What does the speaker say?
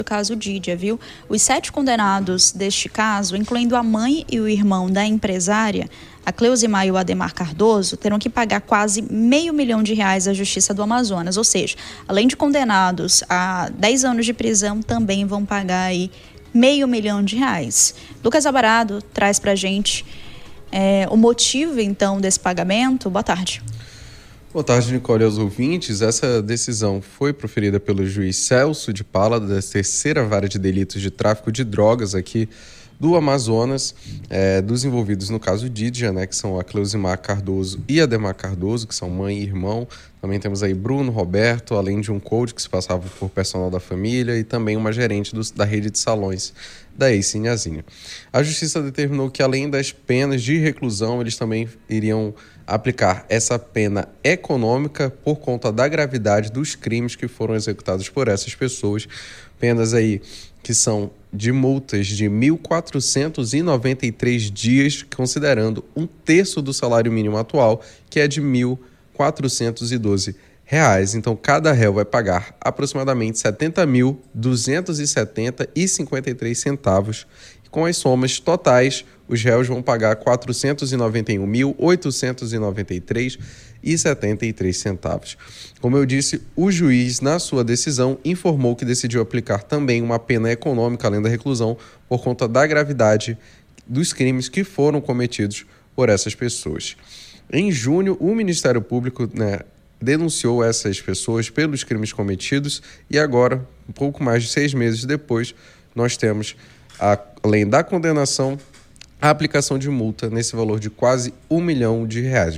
do caso Didia, viu? Os 7 condenados deste caso, incluindo a mãe e o irmão da empresária, a Cleusimar e o Ademar Cardoso, terão que pagar quase R$500 mil à Justiça do Amazonas. Ou seja, além de condenados a 10 anos de prisão, também vão pagar aí R$500 mil. Lucas Alvarado traz pra gente o motivo, então, desse pagamento. Boa tarde. Boa tarde, Nicole, aos ouvintes. Essa decisão foi proferida pelo juiz Celso de Paula, da 3ª Vara de Delitos de Tráfico de Drogas aqui do Amazonas, dos envolvidos no caso Didia, que são a Cleusimar Cardoso e Ademar Cardoso, que são mãe e irmão. Também temos aí Bruno, Roberto, além de um coach que se passava por personal da família e também uma gerente da rede de salões da ex-Sinhazinha. A justiça determinou que, além das penas de reclusão, eles também iriam aplicar essa pena econômica por conta da gravidade dos crimes que foram executados por essas pessoas. Penas aí que são de multas de 1.493 dias, considerando 1/3 do salário mínimo atual, que é de R$1.412. Então, cada réu vai pagar aproximadamente R$ 70.270,53. Com as somas totais, os réus vão pagar R$ 491.893,73. Como eu disse, o juiz, na sua decisão, informou que decidiu aplicar também uma pena econômica, além da reclusão, por conta da gravidade dos crimes que foram cometidos por essas pessoas. Em junho, o Ministério Público denunciou essas pessoas pelos crimes cometidos e agora, um pouco mais de 6 meses depois, nós temos, além da condenação, a aplicação de multa nesse valor de quase R$1 milhão.